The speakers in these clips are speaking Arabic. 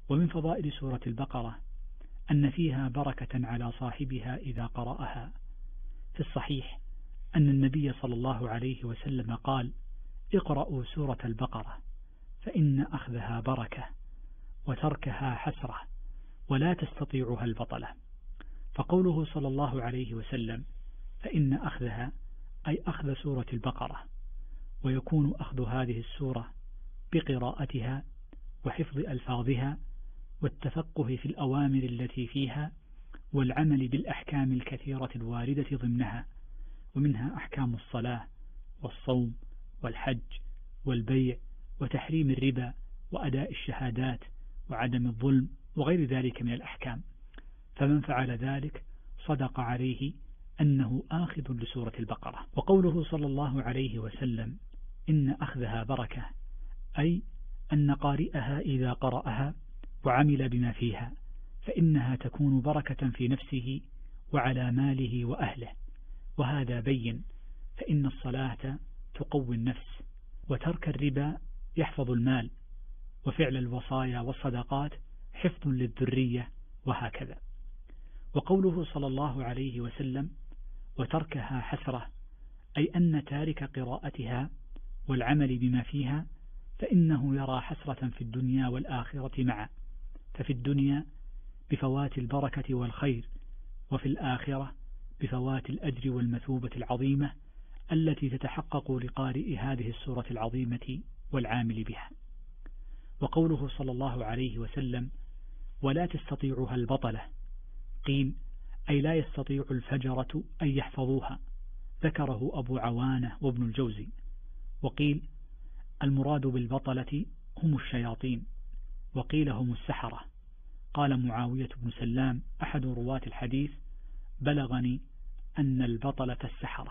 ومن فضائل سورة البقرة أن فيها بركة على صاحبها إذا قرأها. في الصحيح أن النبي صلى الله عليه وسلم قال: اقرأوا سورة البقرة فإن أخذها بركة وتركها حسرة ولا تستطيعها البطلة. فقوله صلى الله عليه وسلم فإن أخذها أي أخذ سورة البقرة، ويكون أخذ هذه السورة بقراءتها وحفظ ألفاظها والتفقه في الأوامر التي فيها والعمل بالأحكام الكثيرة الواردة ضمنها، ومنها أحكام الصلاة والصوم والحج والبيع وتحريم الربا وأداء الشهادات وعدم الظلم وغير ذلك من الأحكام. فمن فعل ذلك صدق عليه أنه آخذ لسورة البقرة. وقوله صلى الله عليه وسلم إن أخذها بركة أي أن قارئها إذا قرأها وعمل بما فيها فإنها تكون بركة في نفسه وعلى ماله وأهله، وهذا بين، فإن الصلاة تقوي النفس، وترك الربا يحفظ المال، وفعل الوصايا والصدقات حفظ للذرية، وهكذا. وقوله صلى الله عليه وسلم وتركها حسرة أي أن تارك قراءتها والعمل بما فيها فإنه يرى حسرة في الدنيا والآخرة معا، ففي الدنيا بفوات البركة والخير، وفي الآخرة بفوات الأجر والمثوبة العظيمة التي تتحقق لقارئ هذه السورة العظيمة والعامل بها. وقوله صلى الله عليه وسلم ولا تستطيعها البطلة، قيل أي لا يستطيع الفجرة أن يحفظوها، ذكره أبو عوانة وابن الجوزي. وقيل المراد بالبطلة هم الشياطين، وقيل هم السحرة. قال معاوية بن سلام أحد رواة الحديث بلغني أن البطلة السحرة.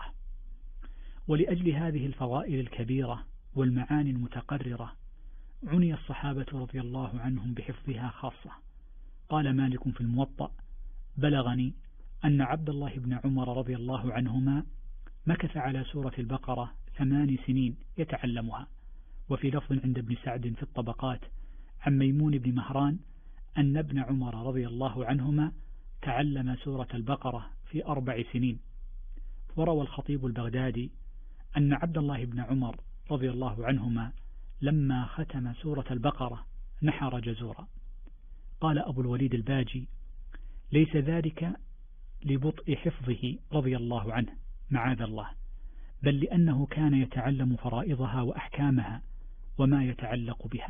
ولأجل هذه الفضائل الكبيرة والمعاني المتقررة عني الصحابة رضي الله عنهم بحفظها خاصة. قال مالك في الموطأ بلغني أن عبد الله بن عمر رضي الله عنهما مكث على سورة البقرة 8 سنين يتعلمها. وفي لفظ عند ابن سعد في الطبقات عن ميمون بن مهران أن ابن عمر رضي الله عنهما تعلم سورة البقرة في 4 سنين. وروى الخطيب البغدادي أن عبد الله بن عمر رضي الله عنهما لما ختم سورة البقرة نحر جزورا. قال أبو الوليد الباجي ليس ذلك لبطء حفظه رضي الله عنه معاذ الله، بل لأنه كان يتعلم فرائضها وأحكامها وما يتعلق بها.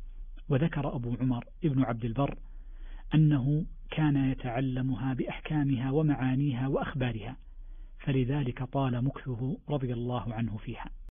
وذكر أبو عمر ابن عبد البر أنه كان يتعلمها بأحكامها ومعانيها وأخبارها، فلذلك طال مكثه رضي الله عنه فيها.